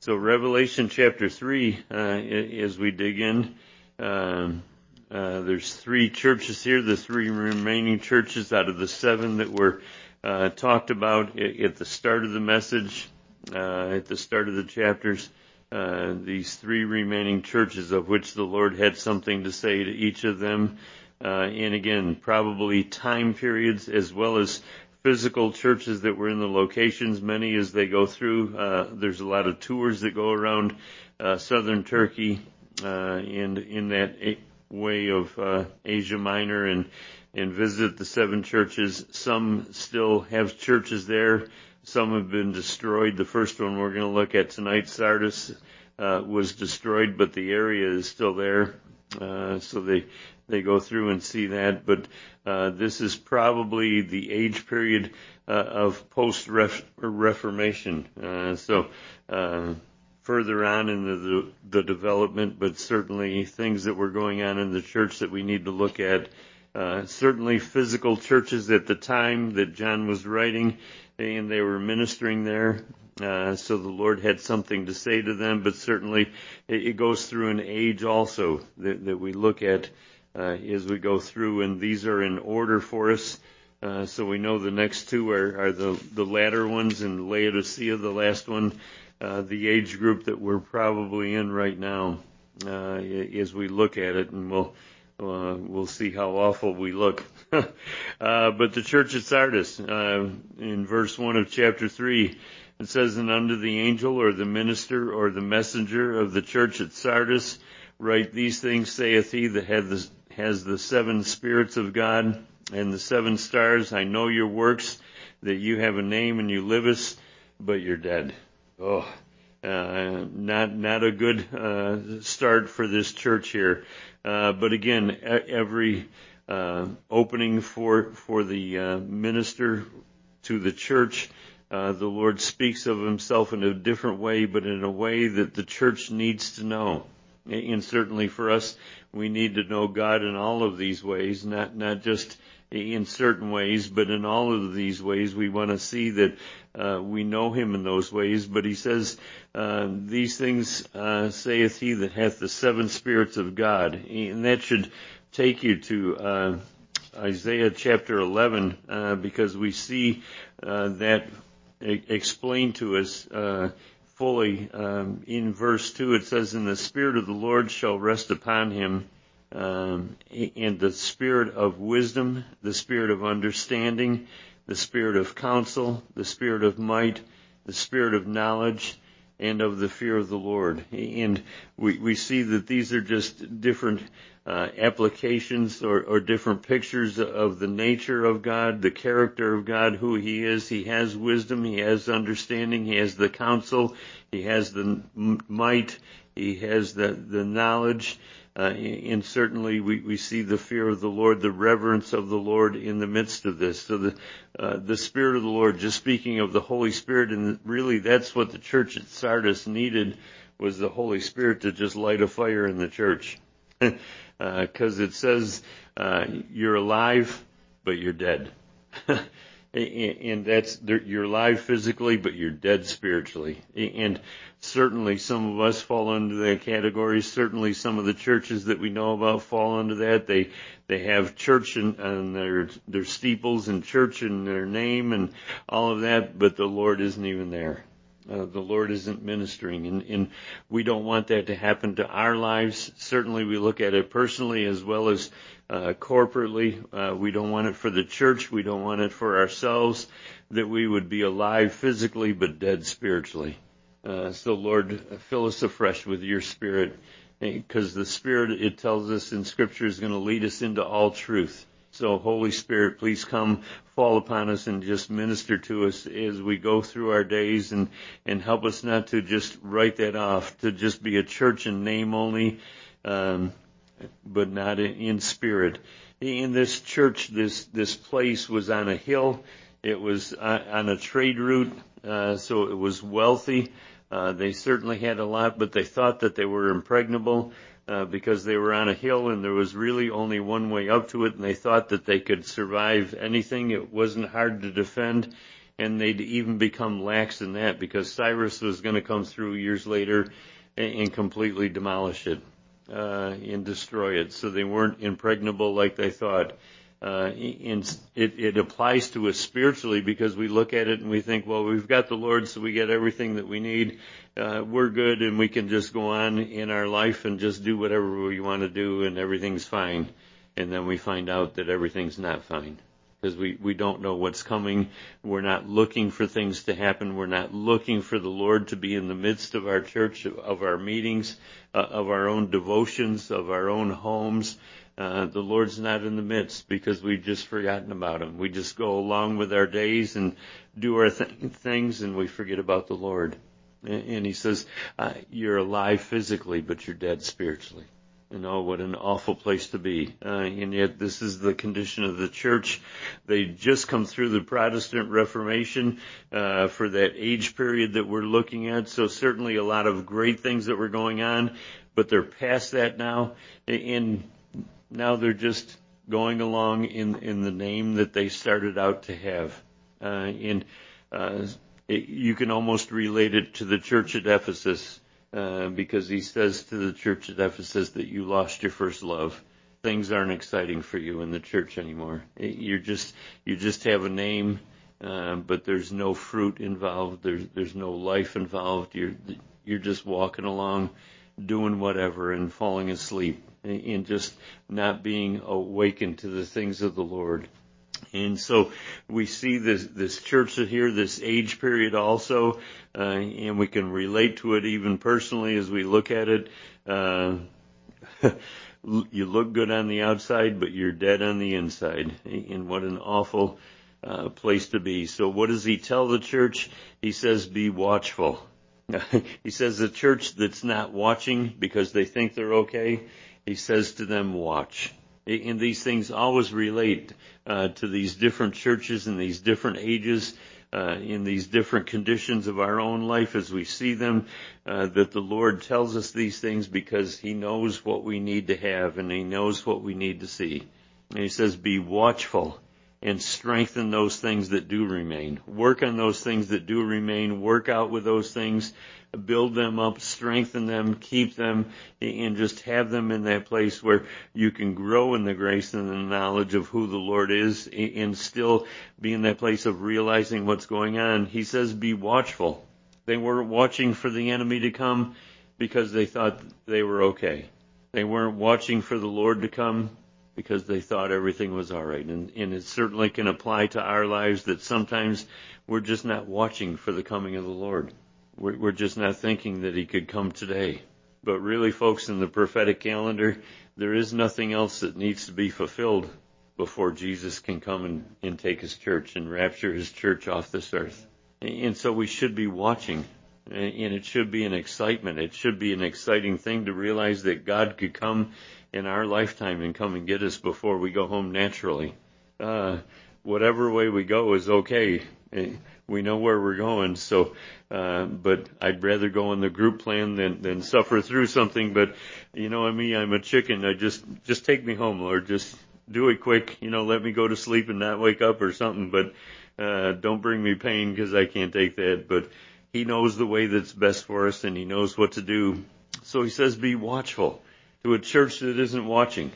So Revelation chapter 3, as we dig in, there's 3 churches here, the 3 remaining churches out of the 7 that were talked about at the start of the message, at the start of the chapters. These 3 remaining churches of which the Lord had something to say to each of them. And again, probably time periods as well as physical churches that were in the locations, many as they go through. There's a lot of tours that go around southern Turkey and in that way of Asia Minor and visit the 7 churches. Some still have churches there. Some have been destroyed. The first one we're going to look at tonight, Sardis, was destroyed, but the area is still there. So they go through and see that, but this is probably the age period of post-Reformation. So further on in the development, but certainly things that were going on in the church that we need to look at. Certainly physical churches at the time that John was writing, and they were ministering there. So the Lord had something to say to them, but certainly it goes through an age also that we look at as we go through, and these are in order for us. So we know the next 2 are the latter ones, and Laodicea, the last one, the age group that we're probably in right now, as we look at it, and we'll see how awful we look. But the church at Sardis, in verse 1 of chapter 3, it says, "And unto the angel or the minister or the messenger of the church at Sardis write, these things saith he that has the 7 spirits of God and the 7 stars. I know your works, that you have a name and you livest, but you're dead." Oh, not a good start for this church here. But again, every opening for the minister to the church, the Lord speaks of himself in a different way, but in a way that the church needs to know. And certainly for us, we need to know God in all of these ways, not just in certain ways, but in all of these ways. We want to see that we know him in those ways. But he says, these things saith he that hath the 7 spirits of God. And that should take you to Isaiah chapter 11, because we see that explained to us fully. In verse 2 it says, "And the Spirit of the Lord shall rest upon him, and the Spirit of wisdom, the Spirit of understanding, the Spirit of counsel, the Spirit of might, the Spirit of knowledge, and of the fear of the Lord." And we see that these are just different applications or different pictures of the nature of God, the character of God, who he is. He has wisdom, he has understanding, he has the counsel, he has the might, he has the knowledge, and certainly we see the fear of the Lord, the reverence of the Lord in the midst of this. So the Spirit of the Lord, just speaking of the Holy Spirit, and really that's what the church at Sardis needed, was the Holy Spirit to just light a fire in the church. Because it says you're alive, but you're dead. And that's, you're alive physically, but you're dead spiritually. And certainly some of us fall under that category. Certainly some of the churches that we know about fall under that. They have church and their steeples and church in their name and all of that, but the Lord isn't even there. The Lord isn't ministering, and we don't want that to happen to our lives. Certainly we look at it personally as well as corporately. We don't want it for the church. We don't want it for ourselves, that we would be alive physically but dead spiritually. So Lord, fill us afresh with your Spirit, because the Spirit, it tells us in Scripture, is going to lead us into all truth. So Holy Spirit, please come, fall upon us, and just minister to us as we go through our days, and help us not to just write that off, to just be a church in name only, but not in spirit. In this church, this place was on a hill. It was on a trade route, so it was wealthy. They certainly had a lot, but they thought that they were impregnable. Because they were on a hill and there was really only one way up to it, and they thought that they could survive anything. It wasn't hard to defend. and they'd even become lax in that because Cyrus was going to come through years later and completely demolish it and destroy it. So they weren't impregnable like they thought. And it applies to us spiritually because we look at it and we think, well, we've got the Lord, so we get everything that we need. We're good, and we can just go on in our life and just do whatever we want to do, and everything's fine. And then we find out that everything's not fine because we don't know what's coming. We're not looking for things to happen. We're not looking for the Lord to be in the midst of our church, of our meetings, of our own devotions, of our own homes. The Lord's not in the midst because we've just forgotten about Him. We just go along with our days and do our things, and we forget about the Lord. And He says, you're alive physically, but you're dead spiritually. And oh, what an awful place to be. And yet this is the condition of the church. They just come through the Protestant Reformation for that age period that we're looking at. So certainly a lot of great things that were going on, but they're past that now. And now they're just going along in the name that they started out to have. You can almost relate it to the church at Ephesus because he says to the church at Ephesus that you lost your first love. Things aren't exciting for you in the church anymore. You just have a name, but there's no fruit involved. There's no life involved. You're just walking along, doing whatever and falling asleep and just not being awakened to the things of the Lord. And so we see this church here, this age period also, and we can relate to it even personally as we look at it. You look good on the outside, but you're dead on the inside. And what an awful place to be. So what does he tell the church? He says, be watchful. He says the church that's not watching because they think they're okay, he says to them, watch. And these things always relate to these different churches and these different ages, in these different conditions of our own life as we see them, that the Lord tells us these things because he knows what we need to have and he knows what we need to see. And he says, be watchful and strengthen those things that do remain. Work on those things that do remain. Work out with those things. Build them up, strengthen them, keep them, and just have them in that place where you can grow in the grace and the knowledge of who the Lord is and still be in that place of realizing what's going on. He says, be watchful. They weren't watching for the enemy to come because they thought they were okay. They weren't watching for the Lord to come because they thought everything was all right. And it certainly can apply to our lives that sometimes we're just not watching for the coming of the Lord. We're just not thinking that he could come today. But really, folks, in the prophetic calendar, there is nothing else that needs to be fulfilled before Jesus can come and take his church and rapture his church off this earth. And so we should be watching. And it should be an excitement. It should be an exciting thing to realize that God could come in our lifetime and come and get us before we go home naturally. Whatever way we go is okay. We know where we're going, so, but I'd rather go on the group plan than suffer through something. But, you know, I'm a chicken. I just take me home, Lord. Just do it quick. You know, let me go to sleep and not wake up or something. But, don't bring me pain because I can't take that. But he knows the way that's best for us and he knows what to do. So he says, be watchful. To a church that isn't watching.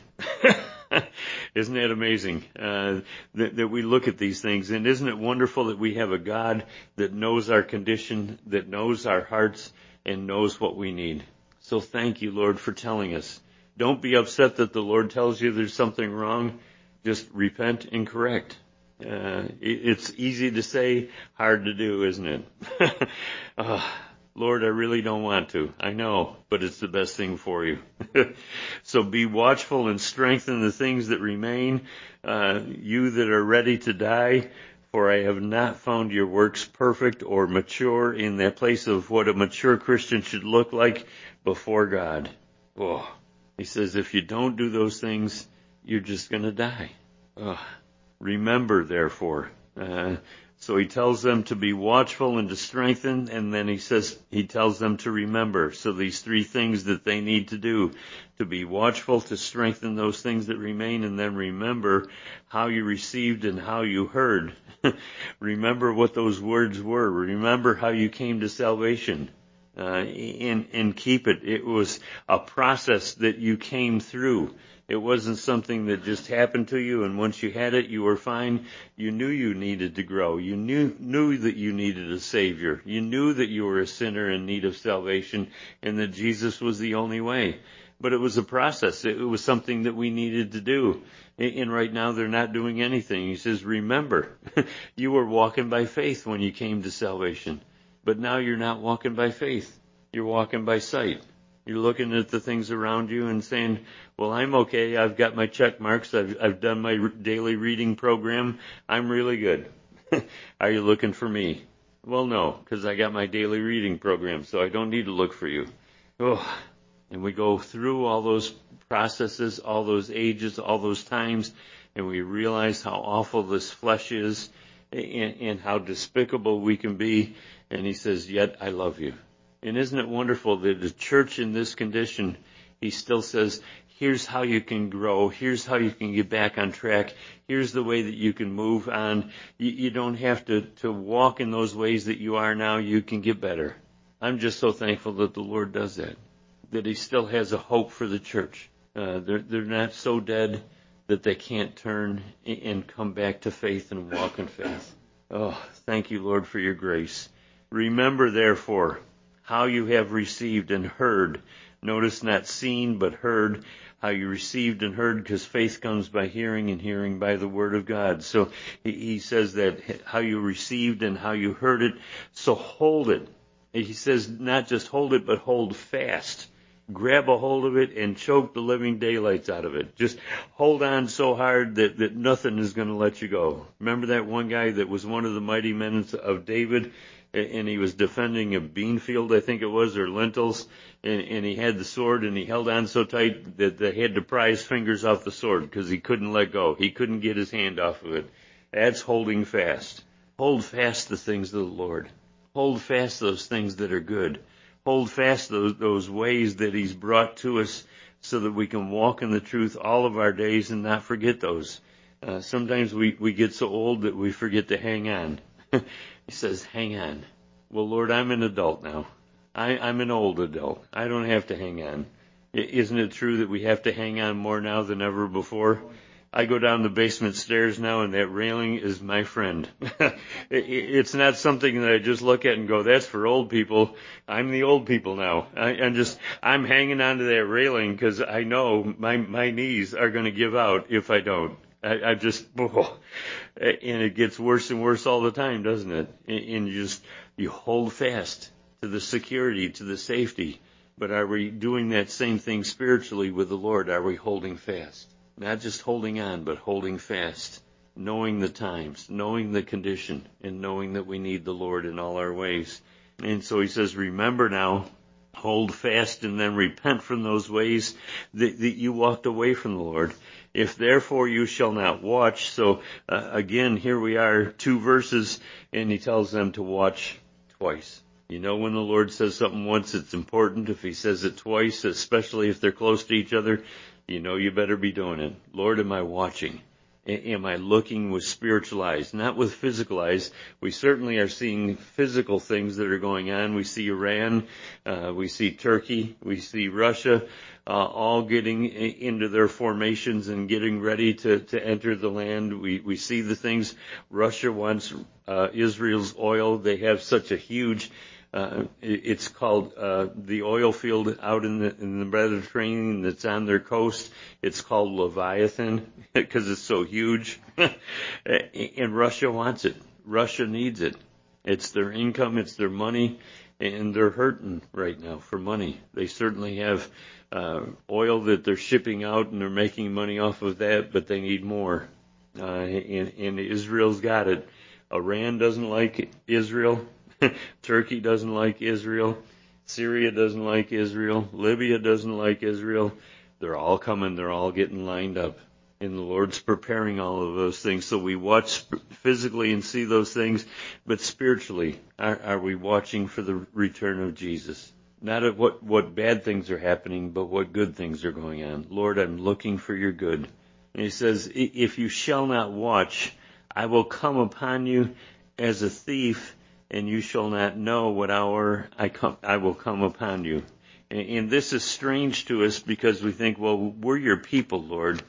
Isn't that amazing that we look at these things? And isn't it wonderful that we have a God that knows our condition, that knows our hearts, and knows what we need? So thank you, Lord, for telling us. Don't be upset that the Lord tells you there's something wrong. Just repent and correct. It's easy to say, hard to do, isn't it? Lord, I really don't want to. I know, but it's the best thing for you. So be watchful and strengthen the things that remain, you that are ready to die, for I have not found your works perfect or mature in that place of what a mature Christian should look like before God. Oh, he says, if you don't do those things, you're just going to die. Remember, therefore. So he tells them to be watchful and to strengthen, and then he tells them to remember. So these three things that they need to do: to be watchful, to strengthen those things that remain, and then remember how you received and how you heard. Remember what those words were. Remember how you came to salvation. And keep it. It was a process that you came through. It wasn't something that just happened to you, and once you had it, you were fine. You knew you needed to grow. You knew that you needed a Savior. You knew that you were a sinner in need of salvation, and that Jesus was the only way. But it was a process. It was something that we needed to do. And right now, they're not doing anything. He says, remember, you were walking by faith when you came to salvation. But now you're not walking by faith. You're walking by sight. You're looking at the things around you and saying, well, I'm okay. I've got my check marks. I've done my daily reading program. I'm really good. Are you looking for me? Well, no, because I got my daily reading program, so I don't need to look for you. Oh, and we go through all those processes, all those ages, all those times, and we realize how awful this flesh is and how despicable we can be. And he says, yet I love you. And isn't it wonderful that the church in this condition, he still says, here's how you can grow. Here's how you can get back on track. Here's the way that you can move on. You don't have to walk in those ways that you are now. You can get better. I'm just so thankful that the Lord does that he still has a hope for the church. They're not so dead that they can't turn and come back to faith and walk in faith. Oh, thank you, Lord, for your grace. Remember, therefore, how you have received and heard. Notice not seen, but heard. How you received and heard, because faith comes by hearing, and hearing by the word of God. So he says that how you received and how you heard it, so hold it. He says not just hold it, but hold fast. Grab a hold of it and choke the living daylights out of it. Just hold on so hard that nothing is going to let you go. Remember that one guy that was one of the mighty men of David, and he was defending a bean field, I think it was, or lentils, and he had the sword, and he held on so tight that they had to pry his fingers off the sword because he couldn't let go. He couldn't get his hand off of it. That's holding fast. Hold fast the things of the Lord. Hold fast those things that are good. Hold fast those ways that he's brought to us so that we can walk in the truth all of our days and not forget those. Sometimes we get so old that we forget to hang on. He says, hang on. Well, Lord, I'm an adult now. I'm an old adult. I don't have to hang on. Isn't it true that we have to hang on more now than ever before? I go down the basement stairs now, and that railing is my friend. It's not something that I just look at and go, that's for old people. I'm the old people now. I'm hanging on to that railing because I know my knees are going to give out if I don't. And it gets worse and worse all the time, doesn't it? And you hold fast to the security, to the safety. But are we doing that same thing spiritually with the Lord? Are we holding fast? Not just holding on, but holding fast, knowing the times, knowing the condition, and knowing that we need the Lord in all our ways. And so he says, remember now, hold fast, and then repent from those ways that you walked away from the Lord. If therefore you shall not watch. So again, here we are, 2 verses, and he tells them to watch twice. You know, when the Lord says something once, it's important. If he says it twice, especially if they're close to each other, you know you better be doing it. Lord, am I watching? Am I looking with spiritual eyes, not with physical eyes? We certainly are seeing physical things that are going on. We see Iran, we see Turkey, we see Russia, all getting into their formations and getting ready to enter the land. We see the things. Russia wants Israel's oil. They have such a huge it's called the oil field out in the Mediterranean that's on their coast. It's called Leviathan because it's so huge. And Russia wants it. Russia needs it. It's their income, it's their money, and they're hurting right now for money. They certainly have oil that they're shipping out, and they're making money off of that, but they need more. And Israel's got it. Iran doesn't like Israel. Turkey doesn't like Israel. Syria doesn't like Israel. Libya doesn't like Israel. They're all coming. They're all getting lined up. And the Lord's preparing all of those things. So we watch physically and see those things, but spiritually, are we watching for the return of Jesus? Not at what bad things are happening, but what good things are going on. Lord, I'm looking for your good. And he says, if you shall not watch, I will come upon you as a thief, and you shall not know what hour I will come upon you. And this is strange to us because we think, well, we're your people, Lord.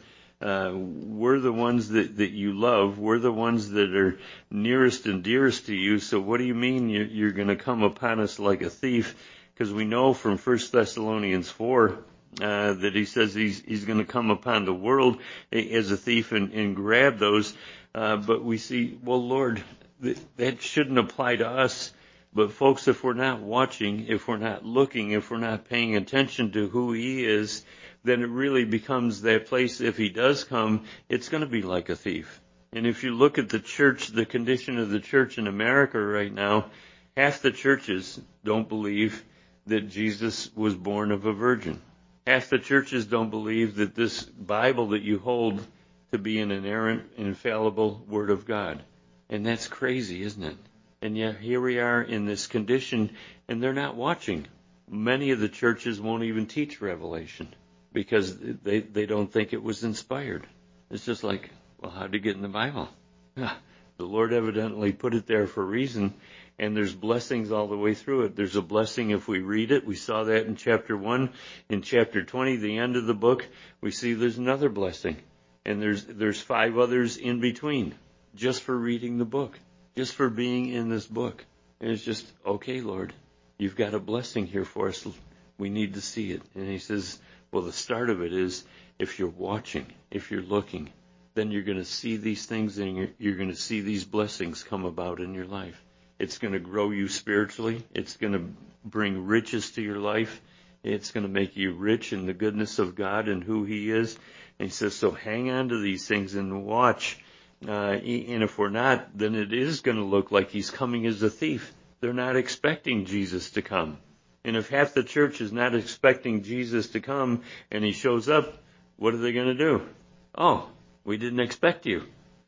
We're the ones that you love. We're the ones that are nearest and dearest to you. So what do you mean you're going to come upon us like a thief? Because we know from 1 Thessalonians 4 that he says he's going to come upon the world as a thief and grab those. But we see, well, Lord, that shouldn't apply to us. But folks, if we're not watching, if we're not looking, if we're not paying attention to who he is, then it really becomes that place. If he does come, it's going to be like a thief. And if you look at the church, the condition of the church in America right now, half the churches don't believe that Jesus was born of a virgin. Half the churches don't believe that this Bible that you hold to be an inerrant, infallible Word of God. And that's crazy, isn't it? And yet here we are in this condition, and they're not watching. Many of the churches won't even teach Revelation because they don't think it was inspired. It's just like, well, how'd you get in the Bible? The Lord evidently put it there for a reason, and there's blessings all the way through it. There's a blessing if we read it. We saw that in chapter 1. In chapter 20, the end of the book, we see there's another blessing. And there's 5 others in between just for reading the book, just for being in this book. And it's just, okay, Lord, you've got a blessing here for us. We need to see it. And he says, well, the start of it is if you're watching, if you're looking, then you're going to see these things and you're going to see these blessings come about in your life. It's going to grow you spiritually. It's going to bring riches to your life. It's going to make you rich in the goodness of God and who he is. And he says, so hang on to these things and watch. And if we're not, then it is going to look like he's coming as a thief. They're not expecting Jesus to come. And if half the church is not expecting Jesus to come and he shows up, what are they going to do? Oh, we didn't expect you.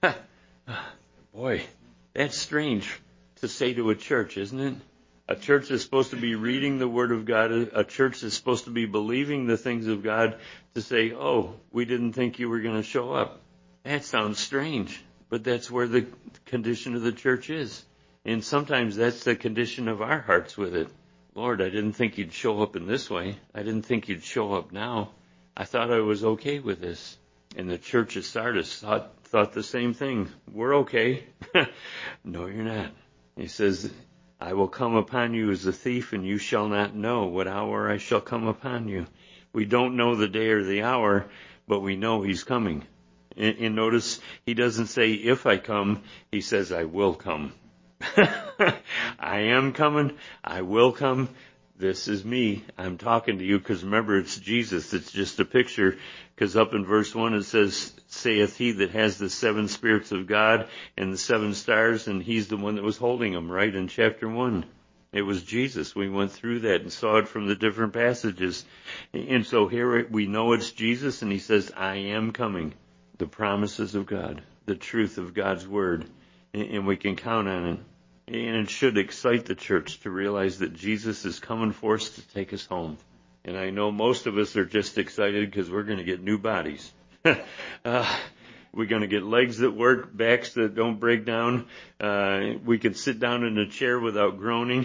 Boy, that's strange to say to a church, isn't it? A church is supposed to be reading the Word of God. A church is supposed to be believing the things of God to say, oh, we didn't think you were going to show up. That sounds strange, but that's where the condition of the church is. And sometimes that's the condition of our hearts with it. Lord, I didn't think you'd show up in this way. I didn't think you'd show up now. I thought I was okay with this. And the church of Sardis thought the same thing. We're okay. No, you're not. He says, I will come upon you as a thief, and you shall not know what hour I shall come upon you. We don't know the day or the hour, but we know he's coming. And notice, he doesn't say, if I come, he says, I will come. I am coming. I will come. This is me. I'm talking to you because remember, it's Jesus. It's just a picture because up in verse 1 it says, saith he that has the 7 spirits of God and the 7 stars, and he's the one that was holding them, right, in chapter 1. It was Jesus. We went through that and saw it from the different passages. And so here we know it's Jesus, and he says, I am coming. The promises of God, the truth of God's word, and we can count on it. And it should excite the church to realize that Jesus is coming for us to take us home. And I know most of us are just excited because we're going to get new bodies. We're going to get legs that work, backs that don't break down. We can sit down in a chair without groaning.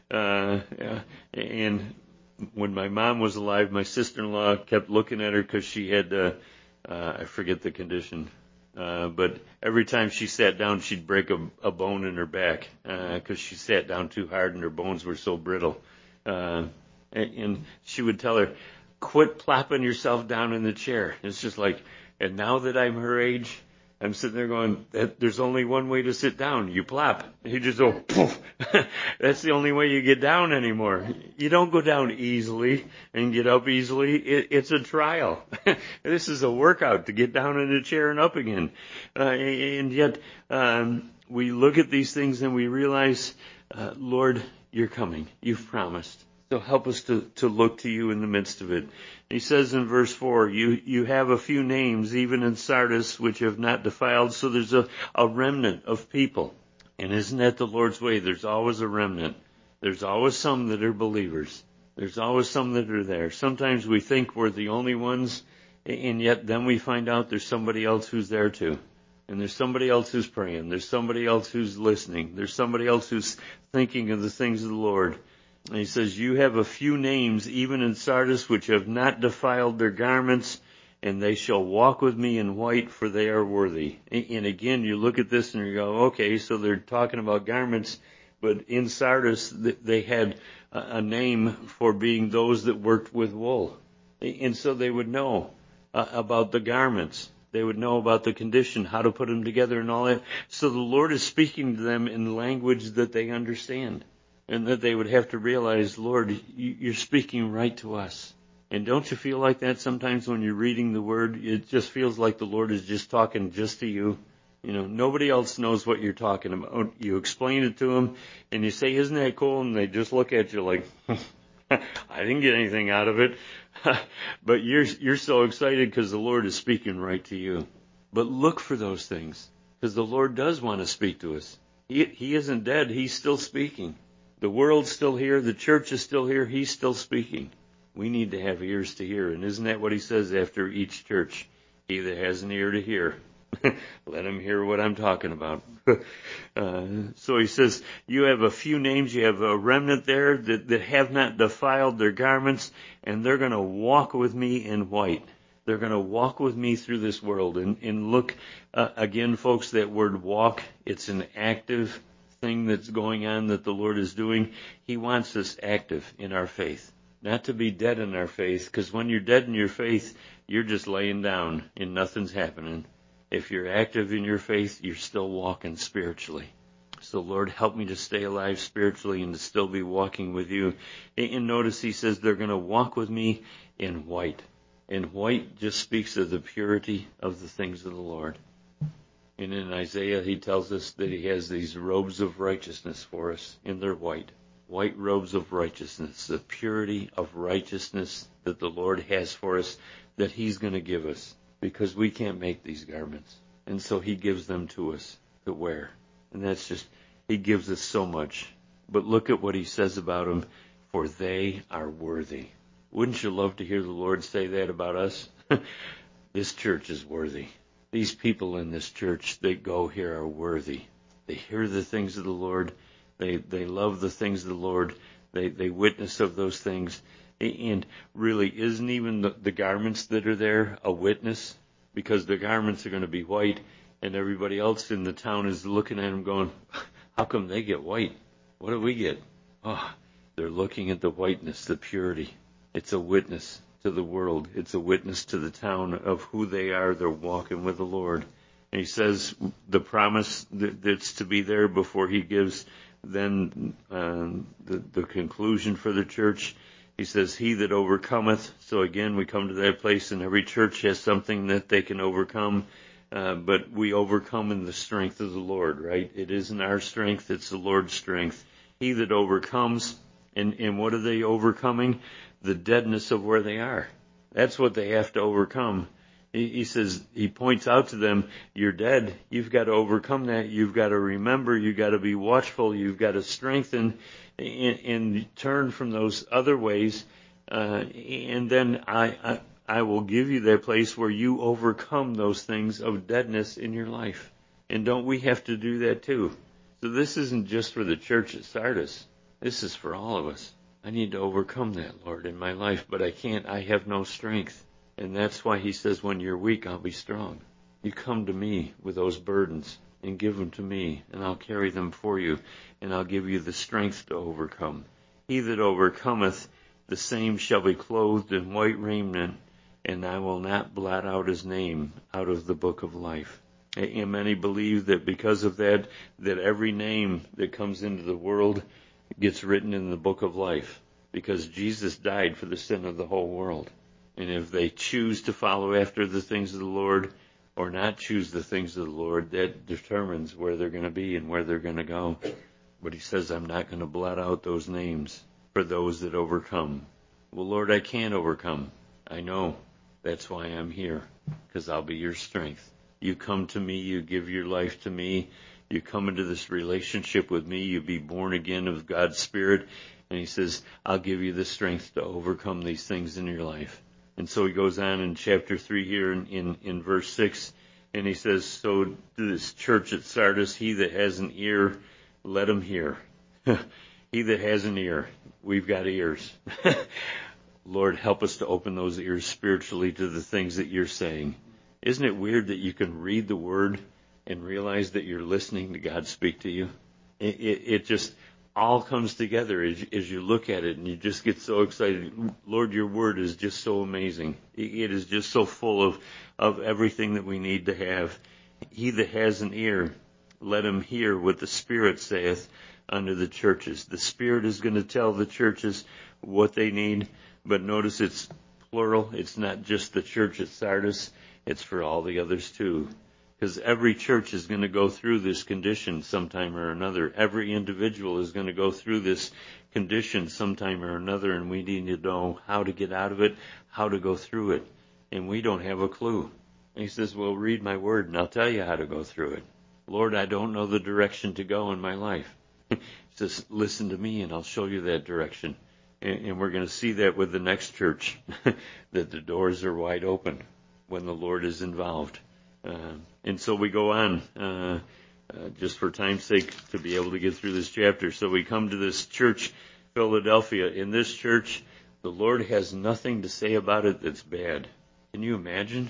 And when my mom was alive, my sister-in-law kept looking at her because she had, I forget the condition. But every time she sat down, she'd break a bone in her back because she sat down too hard and her bones were so brittle. And she would tell her, quit plopping yourself down in the chair. It's just like, and now that I'm her age, I'm sitting there going, there's only one way to sit down. You plop. You just go, poof. That's the only way you get down anymore. You don't go down easily and get up easily. It's a trial. This is a workout to get down in a chair and up again. And yet, we look at these things and we realize, Lord, you're coming. You've promised. So help us to look to you in the midst of it. He says in verse 4, you have a few names, even in Sardis, which have not defiled. So there's a remnant of people. And isn't that the Lord's way? There's always a remnant. There's always some that are believers. There's always some that are there. Sometimes we think we're the only ones, and yet then we find out there's somebody else who's there too. And there's somebody else who's praying. There's somebody else who's listening. There's somebody else who's thinking of the things of the Lord. And he says, you have a few names, even in Sardis, which have not defiled their garments, and they shall walk with me in white, for they are worthy. And again, you look at this and you go, okay, so they're talking about garments, but in Sardis, they had a name for being those that worked with wool. And so they would know about the garments. They would know about the condition, how to put them together and all that. So the Lord is speaking to them in language that they understand. And that they would have to realize, Lord, you're speaking right to us. And don't you feel like that sometimes when you're reading the Word? It just feels like the Lord is just talking just to you. You know, nobody else knows what you're talking about. You explain it to them, and you say, isn't that cool? And they just look at you like, I didn't get anything out of it. But you're so excited because the Lord is speaking right to you. But look for those things, because the Lord does want to speak to us. He isn't dead. He's still speaking. The world's still here. The church is still here. He's still speaking. We need to have ears to hear. And isn't that what he says after each church? He that has an ear to hear, let him hear what I'm talking about. So he says, you have a few names. You have a remnant there that have not defiled their garments, and they're going to walk with me in white. They're going to walk with me through this world. And look, again, folks, that word walk, it's an active thing that's going on that the Lord is doing. He wants us active in our faith, not to be dead in our faith, because when you're dead in your faith, you're just laying down and nothing's happening. If you're active in your faith, you're still walking spiritually. So Lord, help me to stay alive spiritually and to still be walking with you. And notice he says they're going to walk with me in white. And white just speaks of the purity of the things of the Lord. And in Isaiah, he tells us that he has these robes of righteousness for us, and they're white. White robes of righteousness, the purity of righteousness that the Lord has for us, that he's going to give us, because we can't make these garments. And so he gives them to us to wear. And that's just, he gives us so much. But look at what he says about them, for they are worthy. Wouldn't you love to hear the Lord say that about us? This church is worthy. These people in this church that go here are worthy. They hear the things of the Lord. They love the things of the Lord. They witness of those things. And really, isn't even the garments that are there a witness? Because the garments are going to be white, and everybody else in the town is looking at them going, how come they get white? What do we get? Oh, they're looking at the whiteness, the purity. It's a witness to the world. It's a witness to the town of who they are. They're walking with the Lord. And he says the promise that's to be there before he gives then the conclusion for the church. He says, he that overcometh. So again, we come to that place, and every church has something that they can overcome. But we overcome in the strength of the Lord, right? It isn't our strength, it's the Lord's strength. He that overcomes, and what are they overcoming? The deadness of where they are. That's what they have to overcome. He says, he points out to them, you're dead. You've got to overcome that. You've got to remember. You've got to be watchful. You've got to strengthen and turn from those other ways. And then I will give you that place where you overcome those things of deadness in your life. And don't we have to do that too? So this isn't just for the church at Sardis. This is for all of us. I need to overcome that, Lord, in my life, but I can't. I have no strength. And that's why he says, when you're weak, I'll be strong. You come to me with those burdens and give them to me, and I'll carry them for you, and I'll give you the strength to overcome. He that overcometh, the same shall be clothed in white raiment, and I will not blot out his name out of the book of life. And many believe that because of that every name that comes into the world gets written in the book of life, because Jesus died for the sin of the whole world. And if they choose to follow after the things of the Lord or not choose the things of the Lord, that determines where they're going to be and where they're going to go. But he says, I'm not going to blot out those names. for those that overcome. Well, Lord, I can't overcome. I know. That's why I'm here, because I'll be your strength. You come to me, you give your life to me, you come into this relationship with me, you be born again of God's Spirit, and he says, I'll give you the strength to overcome these things in your life. And so he goes on in chapter 3 here in verse 6, and he says, so to this church at Sardis, he that has an ear, let him hear. He that has an ear, we've got ears. Lord, help us to open those ears spiritually to the things that you're saying. Isn't it weird that you can read the Word and realize that you're listening to God speak to you? It just all comes together as you look at it, and you just get so excited. Lord, your Word is just so amazing. It is just so full of everything that we need to have. He that has an ear, let him hear what the Spirit saith unto the churches. The Spirit is going to tell the churches what they need, but notice it's plural. It's not just the church at Sardis. It's for all the others too. Because every church is going to go through this condition sometime or another. Every individual is going to go through this condition sometime or another, and we need to know how to get out of it, how to go through it. And we don't have a clue. And he says, well, read my word and I'll tell you how to go through it. Lord, I don't know the direction to go in my life. He says, listen to me and I'll show you that direction. And we're going to see that with the next church, that the doors are wide open when the Lord is involved. And so we go on, just for time's sake, to be able to get through this chapter. So we come to this church, Philadelphia. In this church, the Lord has nothing to say about it that's bad. Can you imagine?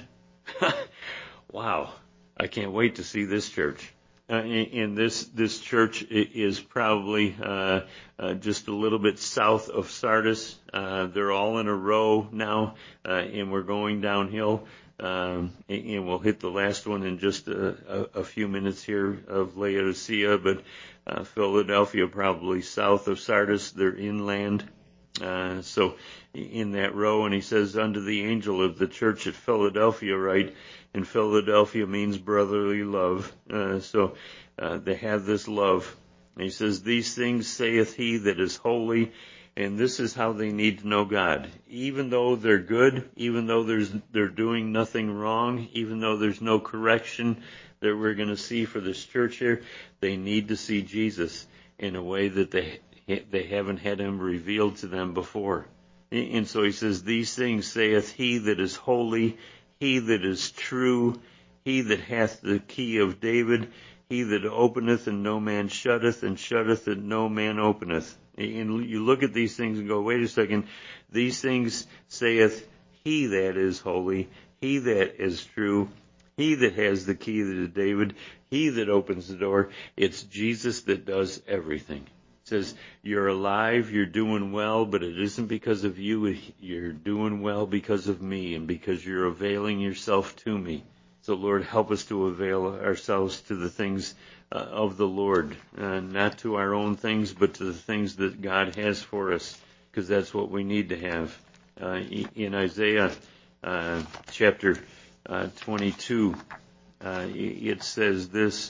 Wow. I can't wait to see this church. And this church is probably just a little bit south of Sardis. They're all in a row now, and we're going downhill. And we'll hit the last one in just a few minutes here of Laodicea, but Philadelphia probably south of Sardis. They're inland. So in that row, and he says, unto the angel of the church at Philadelphia write, and Philadelphia means brotherly love. So they have this love. And he says, these things saith he that is holy, and this is how they need to know God. Even though they're good, even though they're doing nothing wrong, even though there's no correction that we're going to see for this church here, they need to see Jesus in a way that they haven't had him revealed to them before. And so he says, these things saith he that is holy, he that is true, he that hath the key of David, he that openeth and no man shutteth, and shutteth and no man openeth. And you look at these things and go, wait a second, these things saith he that is holy, he that is true, he that has the key to David, he that opens the door. It's Jesus that does everything. It says, you're alive, you're doing well, but it isn't because of you. You're doing well because of me and because you're availing yourself to me. So, Lord, help us to avail ourselves to the things of the Lord, not to our own things, but to the things that God has for us, because that's what we need to have. In Isaiah chapter 22, it says this,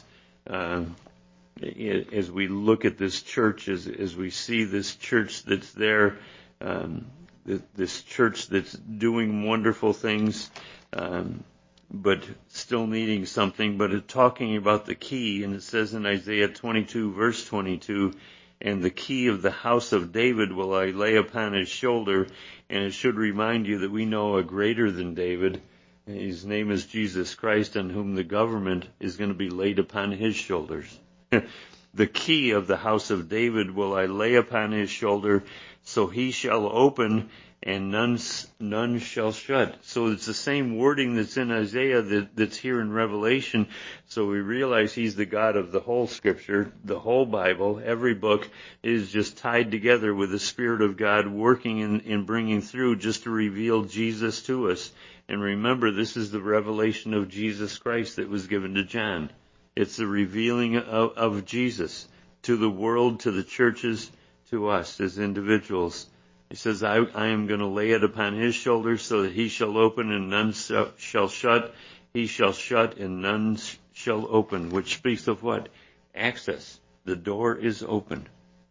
as we look at this church, as we see this church that's there, this church that's doing wonderful things, but still needing something, but talking about the key, and it says in Isaiah 22, verse 22, and the key of the house of David will I lay upon his shoulder, and it should remind you that we know a greater than David. His name is Jesus Christ, on whom the government is going to be laid upon his shoulders. The key of the house of David will I lay upon his shoulder, so he shall open and none shall shut. So it's the same wording that's in Isaiah that's here in Revelation. So we realize he's the God of the whole Scripture, the whole Bible. Every book is just tied together with the Spirit of God working in bringing through just to reveal Jesus to us. And remember, this is the revelation of Jesus Christ that was given to John. It's the revealing of Jesus to the world, to the churches, to us as individuals. He says, I am going to lay it upon his shoulders so that he shall open and none shall shut. He shall shut and none shall open, which speaks of what? Access. The door is open.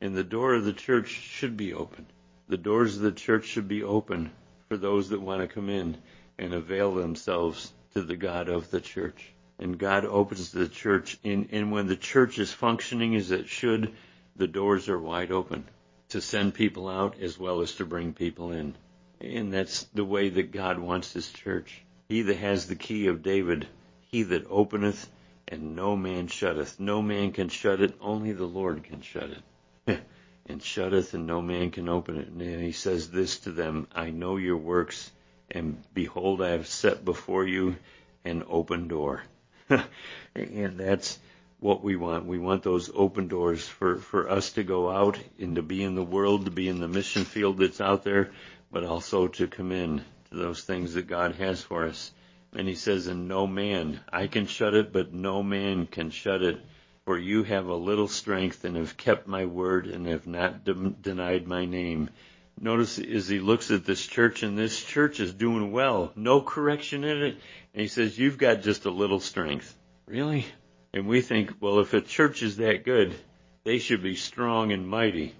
And the door of the church should be open. The doors of the church should be open for those that want to come in and avail themselves to the God of the church. And God opens the church, and when the church is functioning as it should, the doors are wide open to send people out as well as to bring people in. And that's the way that God wants his church. He that has the key of David, he that openeth, and no man shutteth. No man can shut it, only the Lord can shut it. And shutteth, and no man can open it. And he says this to them, I know your works, and behold, I have set before you an open door. And that's what we want. We want those open doors for us to go out and to be in the world, to be in the mission field that's out there, but also to come in to those things that God has for us. And he says, and no man, I can shut it, but no man can shut it. For you have a little strength and have kept my word and have not denied my name. Notice as he looks at this church, and this church is doing well. No correction in it. And he says, you've got just a little strength. Really? And we think, well, if a church is that good, they should be strong and mighty.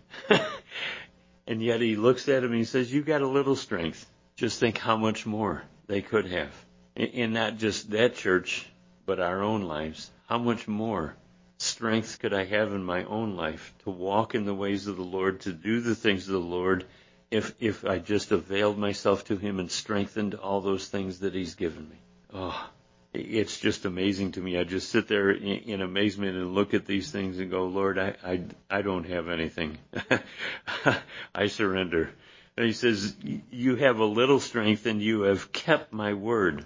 And yet he looks at him and he says, you've got a little strength. Just think how much more they could have. And not just that church, but our own lives. How much more strength could I have in my own life to walk in the ways of the Lord, to do the things of the Lord, if I just availed myself to him and strengthened all those things that he's given me. Oh, it's just amazing to me. I just sit there in amazement and look at these things and go, Lord, I don't have anything. I surrender. And he says, you have a little strength and you have kept my word.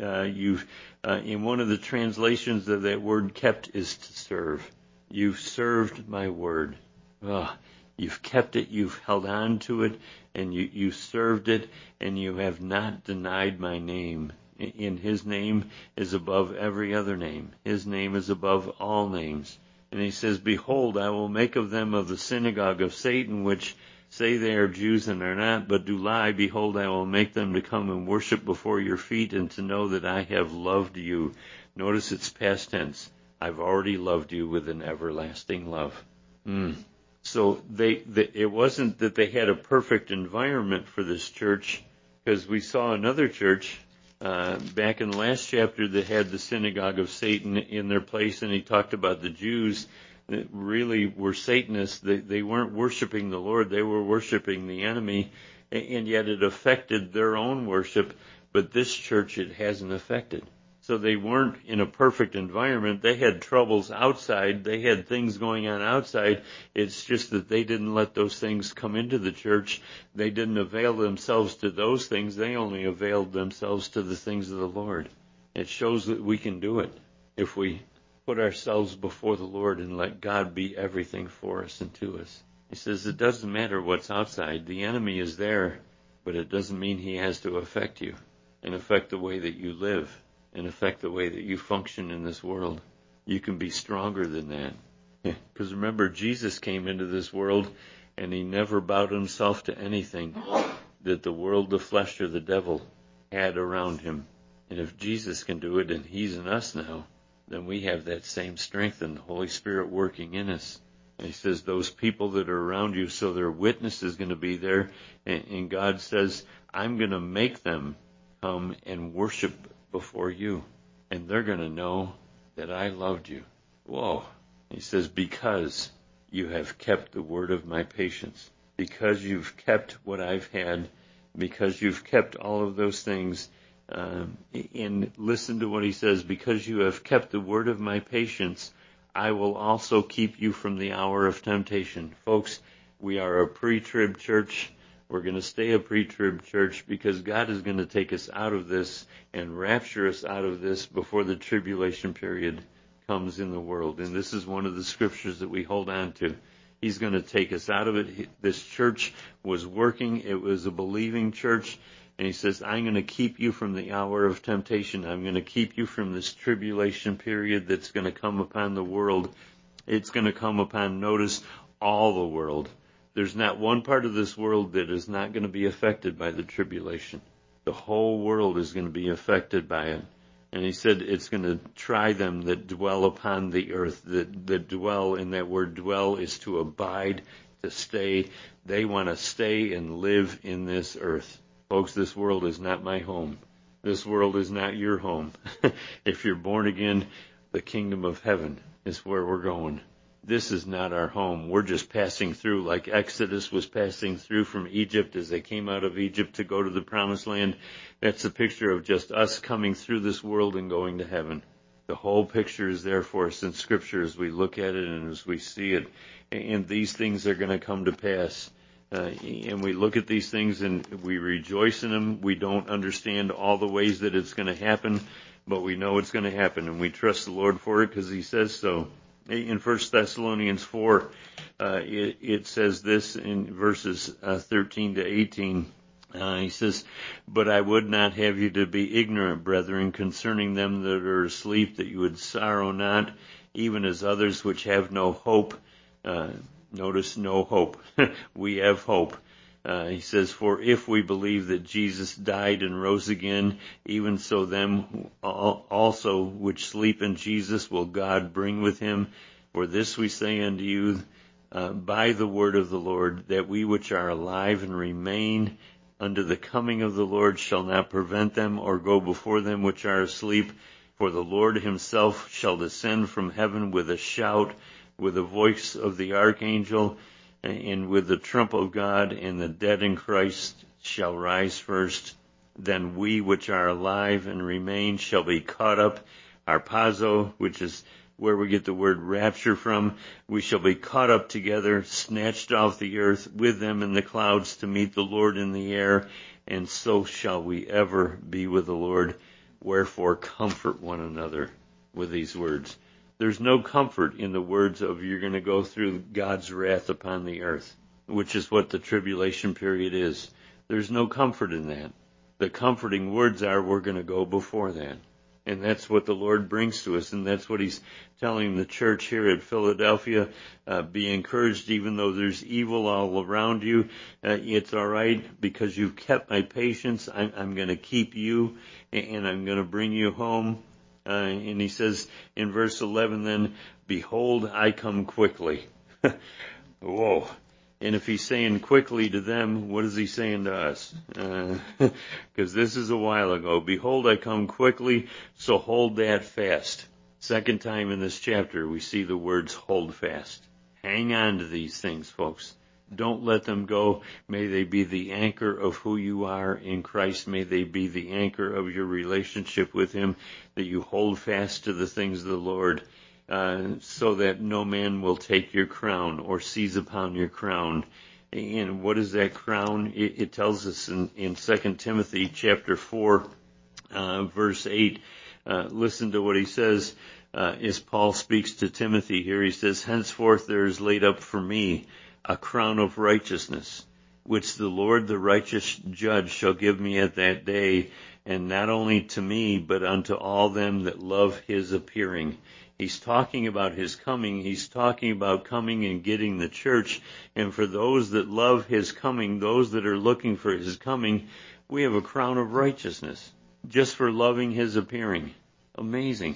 In one of the translations of that word kept is to serve. You've served my word. You've kept it, you've held on to it, and you served it, and you have not denied my name. In his name is above every other name. His name is above all names. And he says, behold, I will make of them of the synagogue of Satan, which say they are Jews and are not, but do lie. Behold, I will make them to come and worship before your feet and to know that I have loved you. Notice it's past tense. I've already loved you with an everlasting love. So it wasn't that they had a perfect environment for this church, because we saw another church back in the last chapter that had the synagogue of Satan in their place, and he talked about the Jews that really were Satanists. They weren't worshiping the Lord, they were worshiping the enemy, and yet it affected their own worship, but this church it hasn't affected. So they weren't in a perfect environment. They had troubles outside. They had things going on outside. It's just that they didn't let those things come into the church. They didn't avail themselves to those things. They only availed themselves to the things of the Lord. It shows that we can do it if we put ourselves before the Lord and let God be everything for us and to us. He says it doesn't matter what's outside. The enemy is there, but it doesn't mean he has to affect you and affect the way that you live and affect the way that you function in this world. You can be stronger than that. Because remember, Jesus came into this world and he never bowed himself to anything that the world, the flesh, or the devil had around him. And if Jesus can do it and he's in us now, then we have that same strength and the Holy Spirit working in us. And he says those people that are around you, so their witness is going to be there. And God says, I'm going to make them come and worship before you, and they're going to know that I loved you. Whoa. He says, because you have kept the word of my patience, because you've kept what I've had, because you've kept all of those things, and listen to what he says, because you have kept the word of my patience, I will also keep you from the hour of temptation. Folks, we are a pre-trib church. We're going to stay a pre-trib church because God is going to take us out of this and rapture us out of this before the tribulation period comes in the world. And this is one of the scriptures that we hold on to. He's going to take us out of it. This church was working. It was a believing church. And he says, I'm going to keep you from the hour of temptation. I'm going to keep you from this tribulation period that's going to come upon the world. It's going to come upon, notice, all the world. There's not one part of this world that is not going to be affected by the tribulation. The whole world is going to be affected by it. And he said it's going to try them that dwell upon the earth, that dwell, and that word dwell is to abide, to stay. They want to stay and live in this earth. Folks, this world is not my home. This world is not your home. If you're born again, the kingdom of heaven is where we're going. This is not our home. We're just passing through like Exodus was passing through from Egypt as they came out of Egypt to go to the promised land. That's a picture of just us coming through this world and going to heaven. The whole picture is there for us in Scripture as we look at it and as we see it. And these things are going to come to pass. And we look at these things and we rejoice in them. We don't understand all the ways that it's going to happen, but we know it's going to happen. And we trust the Lord for it because He says so. In 1 Thessalonians 4, it says this in verses 13 to 18. He says, "But I would not have you to be ignorant, brethren, concerning them that are asleep, that you would sorrow not, even as others which have no hope." Notice no hope. We have hope. He says, "For if we believe that Jesus died and rose again, even so them also which sleep in Jesus will God bring with him. For this we say unto you by the word of the Lord, that we which are alive and remain unto the coming of the Lord shall not prevent them or go before them which are asleep. For the Lord himself shall descend from heaven with a shout, with the voice of the archangel, and with the trump of God, and the dead in Christ shall rise first. Then we which are alive and remain shall be caught up, harpazo, which is where we get the word rapture from. We shall be caught up together, snatched off the earth with them in the clouds to meet the Lord in the air, and so shall we ever be with the Lord. Wherefore comfort one another with these words." There's no comfort in the words of you're going to go through God's wrath upon the earth, which is what the tribulation period is. There's no comfort in that. The comforting words are we're going to go before that. And that's what the Lord brings to us, and that's what He's telling the church here at Philadelphia. Be encouraged even though there's evil all around you. It's all right because you've kept my patience. I'm going to keep you, and I'm going to bring you home. And he says in verse 11 then, "Behold, I come quickly." Whoa. And if he's saying quickly to them, what is he saying to us? Because this is a while ago. "Behold, I come quickly," so hold that fast. Second time in this chapter, we see the words hold fast. Hang on to these things, folks. Don't let them go. May they be the anchor of who you are in Christ. May they be the anchor of your relationship with Him, that you hold fast to the things of the Lord, so that no man will take your crown or seize upon your crown. And what is that crown? It tells us in 2 Timothy chapter 4, verse 8. Listen to what he says as Paul speaks to Timothy here. He says, "Henceforth there is laid up for me a crown of righteousness, which the Lord the righteous judge shall give me at that day, and not only to me, but unto all them that love his appearing." He's talking about his coming. He's talking about coming and getting the church. And for those that love his coming, those that are looking for his coming, we have a crown of righteousness just for loving his appearing. Amazing.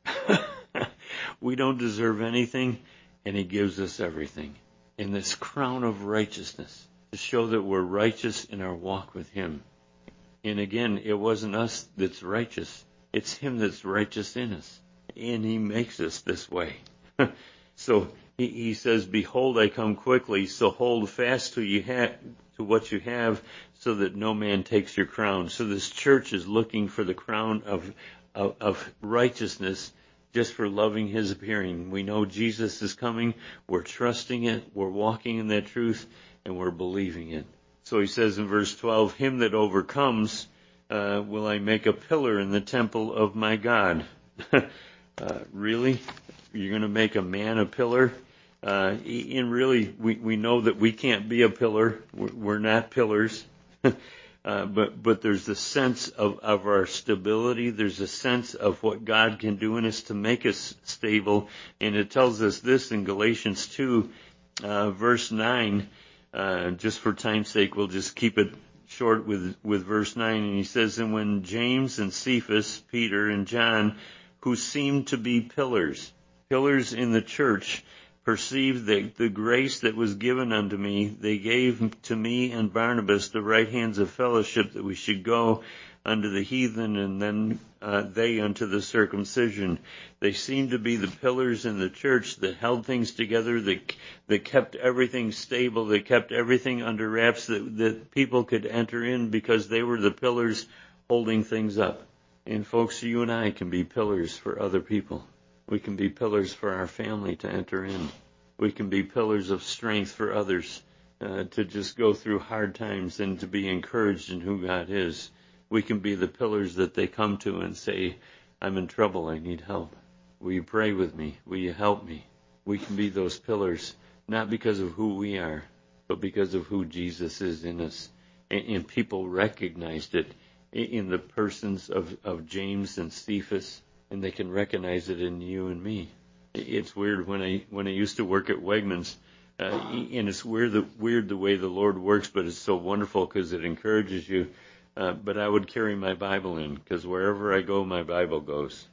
We don't deserve anything, and he gives us everything. In this crown of righteousness to show that we're righteous in our walk with him. And again, it wasn't us that's righteous. It's him that's righteous in us. And he makes us this way. So he says, "Behold, I come quickly, so hold fast to what you have, so that no man takes your crown." So this church is looking for the crown of righteousness just for loving his appearing. We know Jesus is coming. We're trusting it. We're walking in that truth, and we're believing it. So he says in verse 12, "Him that overcomes will I make a pillar in the temple of my God." Really? You're going to make a man a pillar? And really, we know that we can't be a pillar. We're not pillars. But there's the sense of our stability. There's a sense of what God can do in us to make us stable. And it tells us this in Galatians 2, verse 9. Just for time's sake, we'll just keep it short with verse 9, and he says, "And when James and Cephas, Peter and John, who seemed to be pillars in the church, perceived the grace that was given unto me, they gave to me and Barnabas the right hands of fellowship, that we should go unto the heathen, and then they unto the circumcision." They seemed to be the pillars in the church that held things together, that kept everything stable, that kept everything under wraps, that people could enter in because they were the pillars holding things up. And folks, you and I can be pillars for other people. We can be pillars for our family to enter in. We can be pillars of strength for others to just go through hard times and to be encouraged in who God is. We can be the pillars that they come to and say, "I'm in trouble, I need help. Will you pray with me? Will you help me?" We can be those pillars, not because of who we are, but because of who Jesus is in us. And people recognized it in the persons of James and Cephas, and they can recognize it in you and me. It's weird when I used to work at Wegmans, and it's weird the way the Lord works, but it's so wonderful because it encourages you. But I would carry my Bible in, because wherever I go, my Bible goes.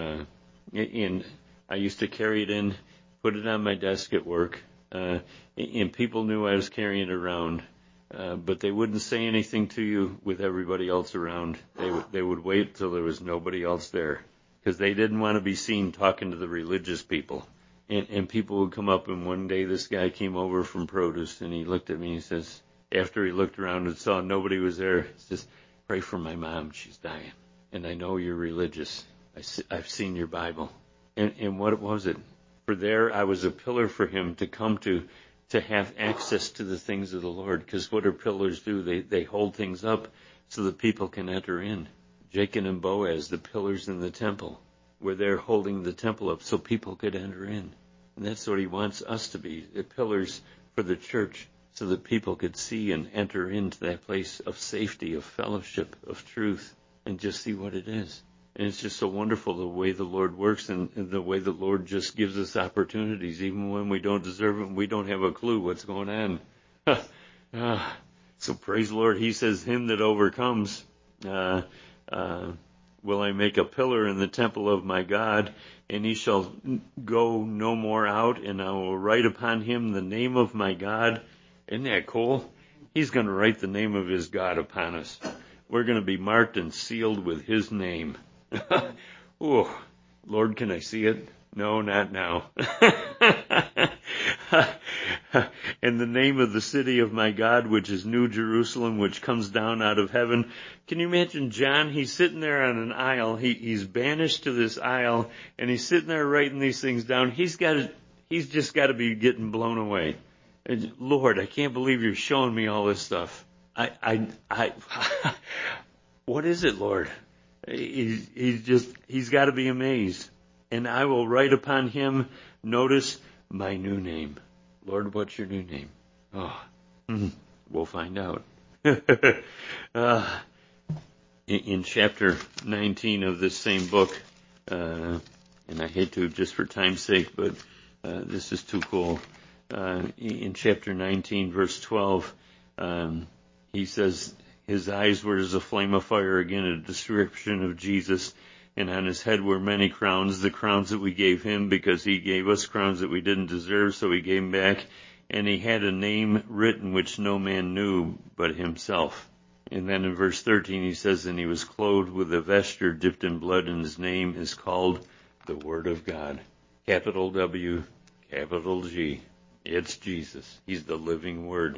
And I used to carry it in, put it on my desk at work, and people knew I was carrying it around. But they wouldn't say anything to you with everybody else around. They would wait till there was nobody else there, because they didn't want to be seen talking to the religious people. And people would come up, and one day this guy came over from produce, and he looked at me and he says, after he looked around and saw nobody was there, he says, "Pray for my mom, she's dying. And I know you're religious. I've seen your Bible." And what was it? For there I was a pillar for him to come to have access to the things of the Lord. Because what do pillars do? They hold things up so that people can enter in. Jacob and Boaz, the pillars in the temple, were there holding the temple up so people could enter in. And that's what he wants us to be, the pillars for the church, so that people could see and enter into that place of safety, of fellowship, of truth, and just see what it is. And it's just so wonderful the way the Lord works, and the way the Lord just gives us opportunities, even when we don't deserve it and we don't have a clue what's going on. So praise the Lord. He says, "Him that overcomes, will I make a pillar in the temple of my God, and he shall go no more out, and I will write upon him the name of my God." Isn't that cool? He's going to write the name of his God upon us. We're going to be marked and sealed with his name. Oh, Lord, can I see it? No, not now. "And the name of the city of my God, which is New Jerusalem, which comes down out of heaven." Can you imagine John? He's sitting there on an aisle. He's banished to this aisle, and he's sitting there writing these things down. He's just got to be getting blown away. And, "Lord, I can't believe you're showing me all this stuff. What is it, Lord?" He's got to be amazed. "And I will write upon him," notice, "my new name." Lord, what's your new name? We'll find out. In chapter 19 of this same book, and I hate to just for time's sake, but this is too cool. In chapter 19, verse 12, he says, "His eyes were as a flame of fire," again a description of Jesus, "and on his head were many crowns, the crowns that we gave him, because he gave us crowns that we didn't deserve, so he gave them back. And he had a name written which no man knew but himself." And then in verse 13 he says, "And he was clothed with a vesture dipped in blood, and his name is called the Word of God." Capital W, capital G. It's Jesus. He's the living Word.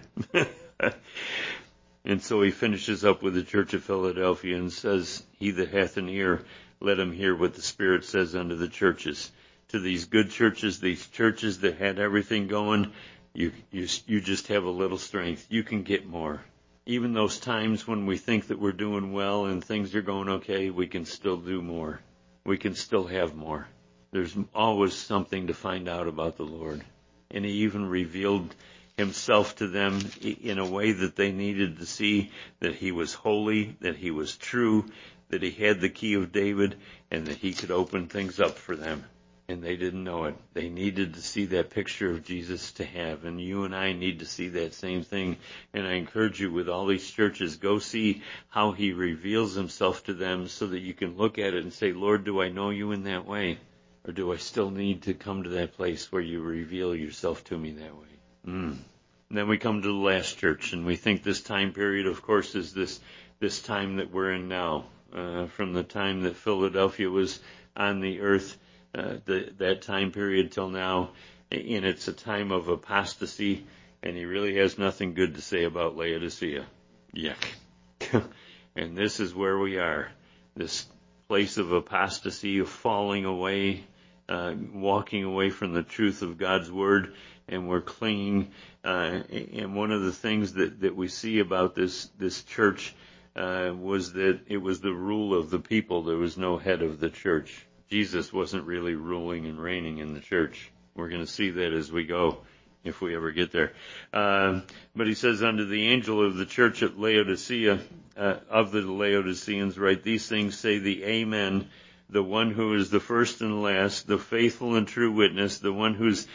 And so he finishes up with the church of Philadelphia and says, "He that hath an ear, let him hear what the Spirit says unto the churches." To these good churches, these churches that had everything going, you just have a little strength. You can get more. Even those times when we think that we're doing well and things are going okay, we can still do more. We can still have more. There's always something to find out about the Lord. And he even revealed himself to them in a way that they needed to see that he was holy, that he was true, that he had the key of David, and that he could open things up for them. and they didn't know it. They needed to see that picture of Jesus to have, and you and I need to see that same thing. And I encourage you, with all these churches, go see how he reveals himself to them so that you can look at it and say, Lord, do I know you in that way? Or do I still need to come to that place where you reveal yourself to me that way? And then we come to the last church, and we think this time period, of course, is this time that we're in now, from the time that Philadelphia was on the earth, that time period till now, and it's a time of apostasy, and he really has nothing good to say about Laodicea. Yuck. And this is where we are, this place of apostasy, of falling away, walking away from the truth of God's Word, and we're clinging. And one of the things that we see about this church was that it was the rule of the people. There was no head of the church. Jesus wasn't really ruling and reigning in the church. We're going to see that as we go, if we ever get there. But he says, unto the angel of the church at Laodicea, of the Laodiceans, write these things, say the Amen, the one who is the first and last, the faithful and true witness, the one who's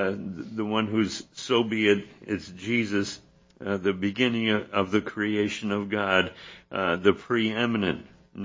so be it, it's Jesus, the beginning of the creation of God, the preeminent.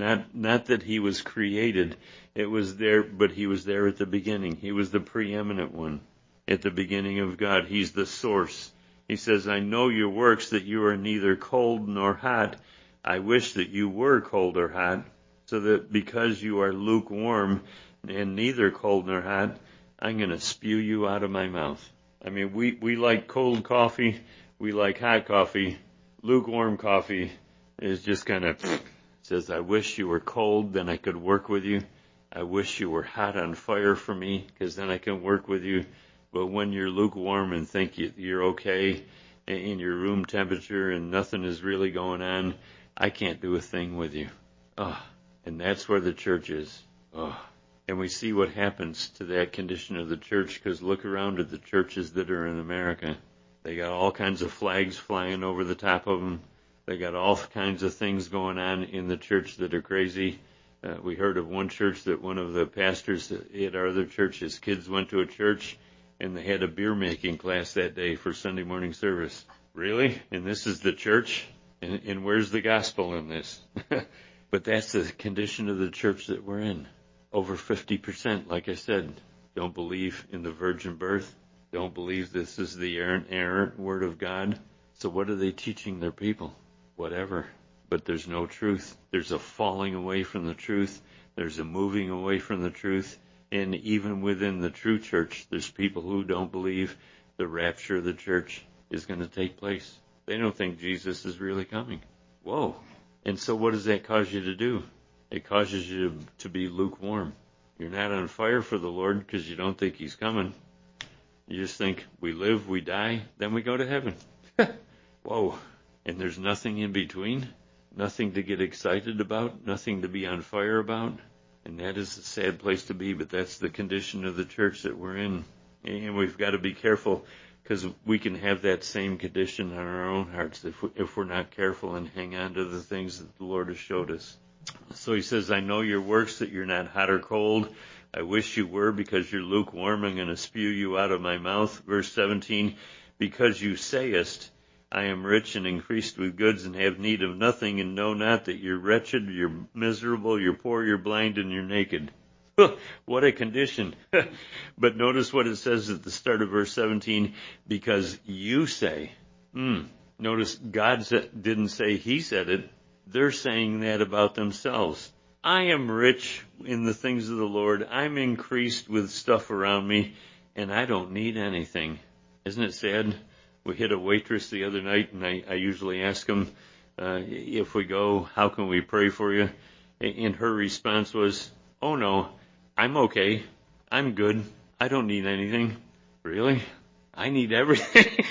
Not that he was created. It was there, but he was there at the beginning. He was the preeminent one at the beginning of God. He's the source. He says, I know your works, that you are neither cold nor hot. I wish that you were cold or hot, so that because you are lukewarm and neither cold nor hot, I'm going to spew you out of my mouth. I mean, we like cold coffee. We like hot coffee. Lukewarm coffee is just kind of... says, I wish you were cold, then I could work with you. I wish you were hot on fire for me, because then I can work with you. But when you're lukewarm and think you're okay in your room temperature and nothing is really going on, I can't do a thing with you. And that's where the church is. And we see what happens to that condition of the church, because look around at the churches that are in America. They got all kinds of flags flying over the top of them. They got all kinds of things going on in the church that are crazy. We heard of one church that one of the pastors at our other church, his kids went to a church and they had a beer making class that day for Sunday morning service. Really? And this is the church? And where's the gospel in this? But that's the condition of the church that we're in. Over 50%, like I said, don't believe in the virgin birth. Don't believe this is the inerrant word of God. So what are they teaching their people? Whatever. But there's no truth. There's a falling away from the truth. There's a moving away from the truth. And even within the true church, there's people who don't believe the rapture of the church is going to take place. They don't think Jesus is really coming. Whoa. And so what does that cause you to do? It causes you to be lukewarm. You're not on fire for the Lord because you don't think he's coming. You just think, we live, we die, then we go to heaven. Whoa. And there's nothing in between, nothing to get excited about, nothing to be on fire about. And that is a sad place to be, but that's the condition of the church that we're in. And we've got to be careful, because we can have that same condition on our own hearts if we're not careful and hang on to the things that the Lord has showed us. So he says, I know your works, that you're not hot or cold. I wish you were, because you're lukewarm. I'm going to spew you out of my mouth. Verse 17, because you sayest, I am rich and increased with goods and have need of nothing, and know not that you're wretched, you're miserable, you're poor, you're blind, and you're naked. What a condition. But notice what it says at the start of verse 17, because you say. Notice God didn't say he said it. They're saying that about themselves. I am rich in the things of the Lord. I'm increased with stuff around me, and I don't need anything. Isn't it sad? We hit a waitress the other night, and I usually ask them, if we go, how can we pray for you? And her response was, oh no, I'm okay. I'm good. I don't need anything. Really? I need everything.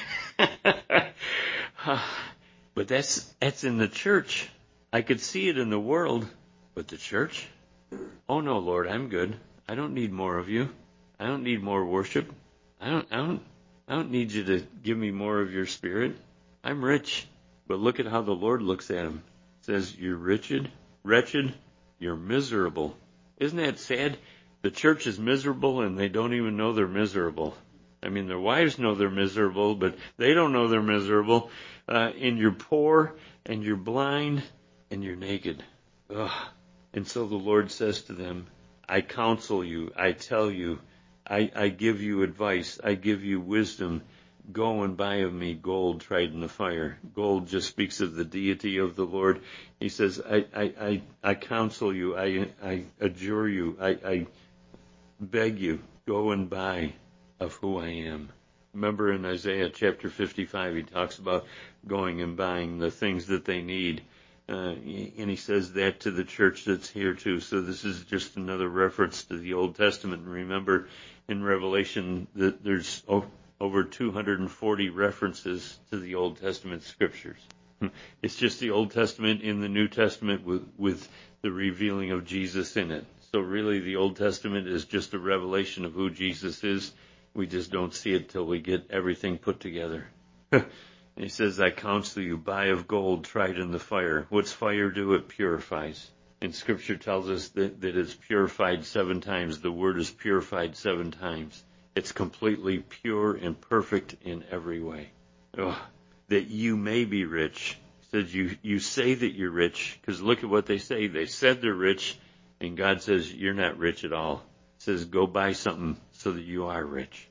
But that's in the church. I could see it in the world, but the church? Oh no, Lord, I'm good. I don't need more of you. I don't need more worship. I don't need you to give me more of your spirit. I'm rich. But look at how the Lord looks at him. It says, you're wretched, you're miserable. Isn't that sad? The church is miserable and they don't even know they're miserable. I mean, their wives know they're miserable, but they don't know they're miserable. And you're poor and you're blind and you're naked. Ugh. And so the Lord says to them, I counsel you, I tell you, I give you advice, I give you wisdom. Go and buy of me gold tried in the fire. Gold just speaks of the deity of the Lord. He says, I counsel you, I adjure you, I beg you, go and buy of who I am. Remember in Isaiah chapter 55, he talks about going and buying the things that they need. And he says that to the church that's here too. So this is just another reference to the Old Testament. And remember in Revelation that there's over 240 references to the Old Testament scriptures. It's just the Old Testament in the New Testament with the revealing of Jesus in it. So really the Old Testament is just a revelation of who Jesus is. We just don't see it till we get everything put together. He says, I counsel you, buy of gold tried in the fire. What's fire do? It purifies. And Scripture tells us that it's purified 7 times. The Word is purified 7 times. It's completely pure and perfect in every way. That you may be rich. He says, you say that you're rich, because look at what they say. They said they're rich, and God says, you're not rich at all. He says, go buy something so that you are rich.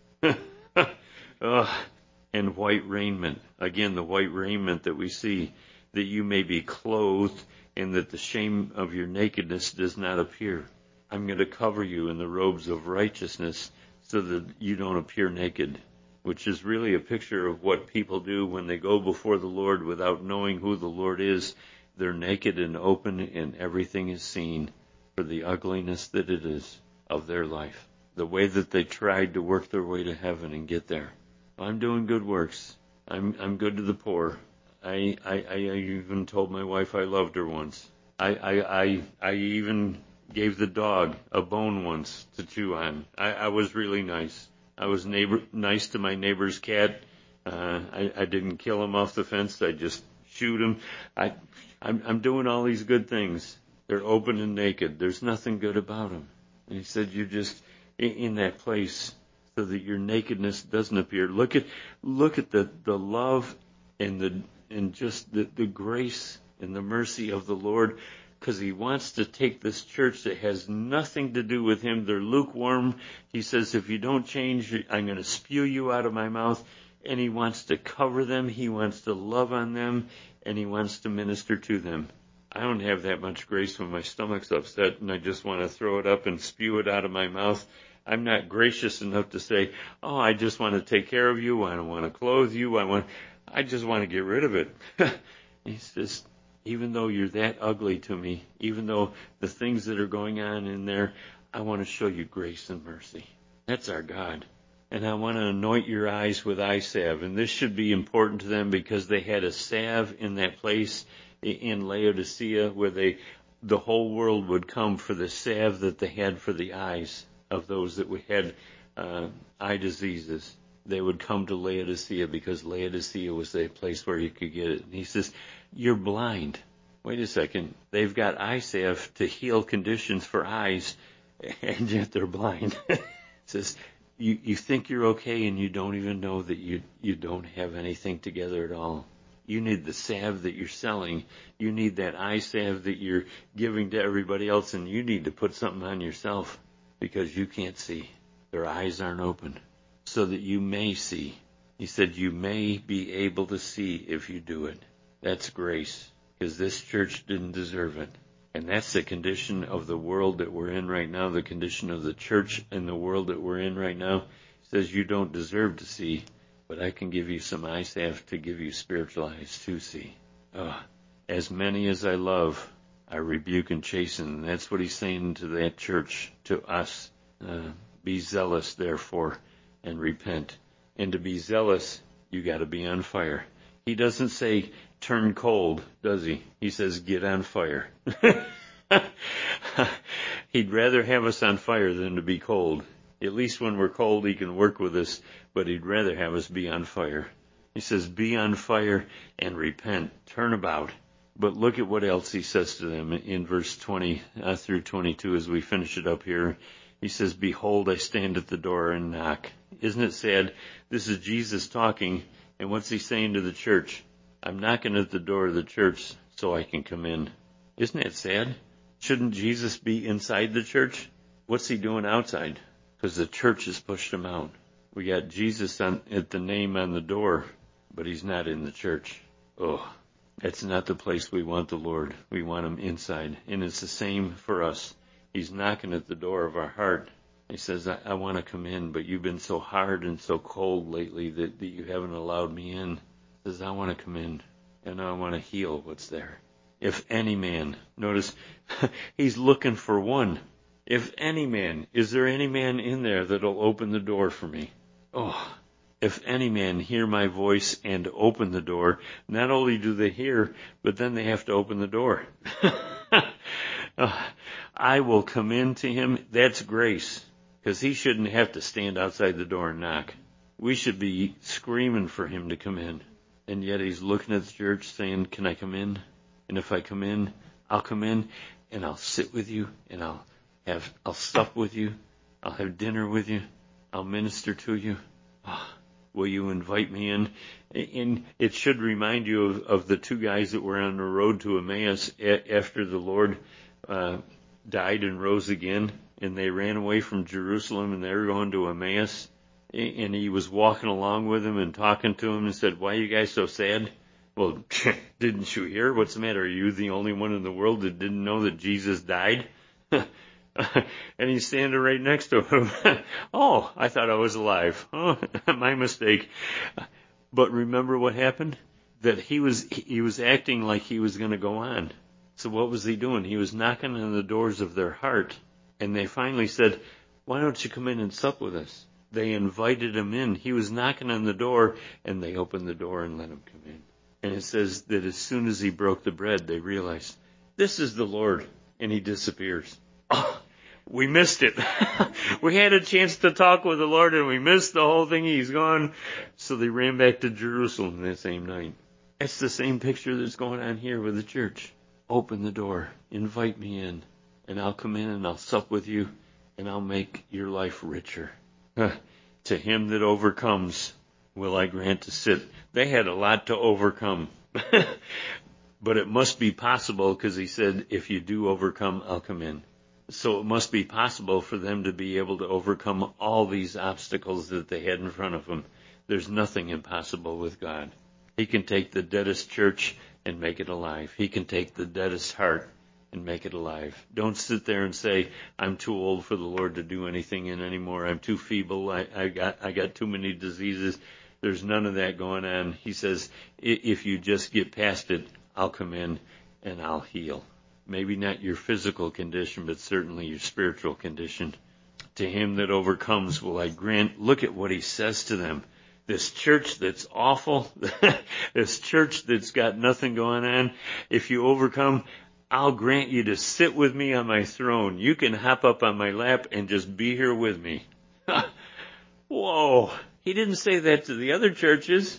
And white raiment. Again, the white raiment that we see, that you may be clothed and that the shame of your nakedness does not appear. I'm going to cover you in the robes of righteousness so that you don't appear naked, which is really a picture of what people do when they go before the Lord without knowing who the Lord is. They're naked and open and everything is seen for the ugliness that it is of their life. The way that they tried to work their way to heaven and get there. I'm doing good works. I'm good to the poor. I even told my wife I loved her once. I even gave the dog a bone once to chew on. I was really nice. I was nice to my neighbor's cat. I didn't kill him off the fence. I just shoot him. I'm doing all these good things. They're open and naked. There's nothing good about them. And he said, you're just in that place so that your nakedness doesn't appear. Look at the love and just the grace and the mercy of the Lord, because he wants to take this church that has nothing to do with him. They're lukewarm. He says, if you don't change, I'm going to spew you out of my mouth. And he wants to cover them. He wants to love on them. And he wants to minister to them. I don't have that much grace when my stomach's upset and I just want to throw it up and spew it out of my mouth. I'm not gracious enough to say, oh, I just want to take care of you. I don't want to clothe you. I just want to get rid of it. He says, even though you're that ugly to me, even though the things that are going on in there, I want to show you grace and mercy. That's our God. And I want to anoint your eyes with eye salve. And this should be important to them because they had a salve in that place in Laodicea where the whole world would come for the salve that they had for the eyes of those that had eye diseases. They would come to Laodicea because Laodicea was the place where you could get it. And he says, you're blind. Wait a second. They've got eye salve to heal conditions for eyes, and yet they're blind. He says, you think you're okay, and you don't even know that you don't have anything together at all. You need the salve that you're selling. You need that eye salve that you're giving to everybody else, and you need to put something on yourself because you can't see. Their eyes aren't open so that you may see. He said you may be able to see if you do it. That's grace, because this church didn't deserve it. And that's the condition of the world that we're in right now, the condition of the church and the world that we're in right now. He says you don't deserve to see, but I can give you some eye salve to give you spiritual eyes to see. As many as I love, I rebuke and chasten. And that's what he's saying to that church, to us. Be zealous, therefore, and repent. And to be zealous, you got to be on fire. He doesn't say turn cold, does he? He says get on fire. He'd rather have us on fire than to be cold. At least when we're cold, he can work with us, but he'd rather have us be on fire. He says, be on fire and repent. Turn about. But look at what else he says to them in verse 20 through 22 as we finish it up here. He says, behold, I stand at the door and knock. Isn't it sad? This is Jesus talking, and what's he saying to the church? I'm knocking at the door of the church so I can come in. Isn't that sad? Shouldn't Jesus be inside the church? What's he doing outside? Because the church has pushed him out. We got Jesus at the name on the door, but he's not in the church. Oh, that's not the place we want the Lord. We want him inside. And it's the same for us. He's knocking at the door of our heart. He says, I want to come in, but you've been so hard and so cold lately that you haven't allowed me in. He says, I want to come in, and I want to heal what's there. If any man, notice, he's looking for one. If any man, is there any man in there that'll open the door for me? Oh, if any man hear my voice and open the door, not only do they hear, but then they have to open the door. I will come in to him. That's grace, because he shouldn't have to stand outside the door and knock. We should be screaming for him to come in. And yet he's looking at the church saying, can I come in? And if I come in, I'll come in and I'll sit with you and I'll sup with you. I'll have dinner with you. I'll minister to you. Oh, will you invite me in? And it should remind you of the two guys that were on the road to Emmaus after the Lord died and rose again, and they ran away from Jerusalem and they were going to Emmaus, and he was walking along with them and talking to them and said, why are you guys so sad? Well, didn't you hear? What's the matter? Are you the only one in the world that didn't know that Jesus died? And he's standing right next to him. Oh, I thought I was alive. Oh, my mistake. But remember what happened? That he was acting like he was going to go on. So what was he doing? He was knocking on the doors of their heart. And they finally said, why don't you come in and sup with us? They invited him in. He was knocking on the door, and they opened the door and let him come in. And it says that as soon as he broke the bread, they realized, this is the Lord. And he disappears. Oh, we missed it. We had a chance to talk with the Lord, and we missed the whole thing. He's gone. So they ran back to Jerusalem that same night. It's the same picture that's going on here with the church. Open the door. Invite me in. And I'll come in and I'll sup with you. And I'll make your life richer. To him that overcomes will I grant to sit. They had a lot to overcome. But it must be possible, because he said, if you do overcome, I'll come in. So it must be possible for them to be able to overcome all these obstacles that they had in front of them. There's nothing impossible with God. He can take the deadest church and make it alive. He can take the deadest heart and make it alive. Don't sit there and say, I'm too old for the Lord to do anything in anymore. I'm too feeble. I got too many diseases. There's none of that going on. He says, if you just get past it, I'll come in and I'll heal. Maybe not your physical condition, but certainly your spiritual condition. To him that overcomes will I grant. Look at what he says to them. This church that's awful, this church that's got nothing going on, if you overcome, I'll grant you to sit with me on my throne. You can hop up on my lap and just be here with me. Whoa. He didn't say that to the other churches.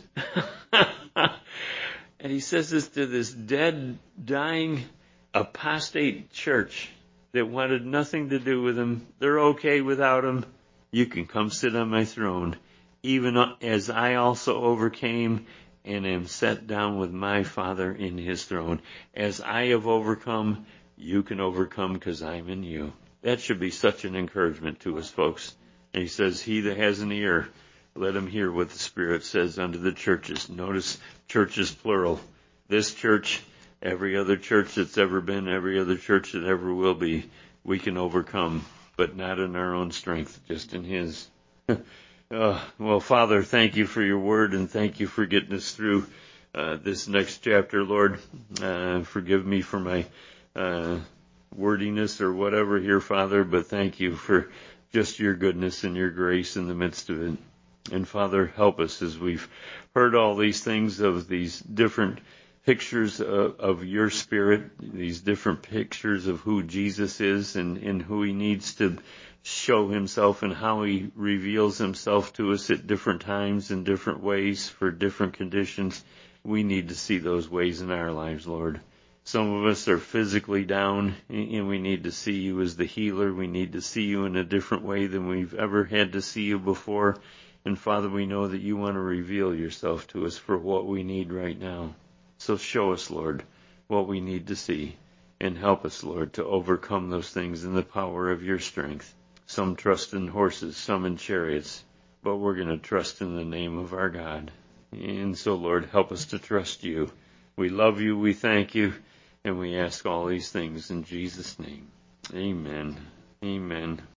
And he says this to this dead, dying, apostate church that wanted nothing to do with him. They're okay without him. You can come sit on my throne, even as I also overcame and am set down with my Father in his throne. As I have overcome, you can overcome because I'm in you. That should be such an encouragement to us, folks. And he says, he that has an ear, let him hear what the Spirit says unto the churches. Notice churches plural. This church, every other church that's ever been, every other church that ever will be, we can overcome, but not in our own strength, just in his. Well, Father, thank you for your word, and thank you for getting us through this next chapter, Lord. Forgive me for my wordiness or whatever here, Father, but thank you for just your goodness and your grace in the midst of it. And Father, help us as we've heard all these things of these different pictures of your Spirit, these different pictures of who Jesus is and who he needs to show himself and how he reveals himself to us at different times in different ways for different conditions. We need to see those ways in our lives, Lord. Some of us are physically down, and we need to see you as the healer. We need to see you in a different way than we've ever had to see you before. And Father, we know that you want to reveal yourself to us for what we need right now. So show us, Lord, what we need to see, and help us, Lord, to overcome those things in the power of your strength. Some trust in horses, some in chariots, but we're going to trust in the name of our God. And so, Lord, help us to trust you. We love you, we thank you, and we ask all these things in Jesus' name. Amen. Amen.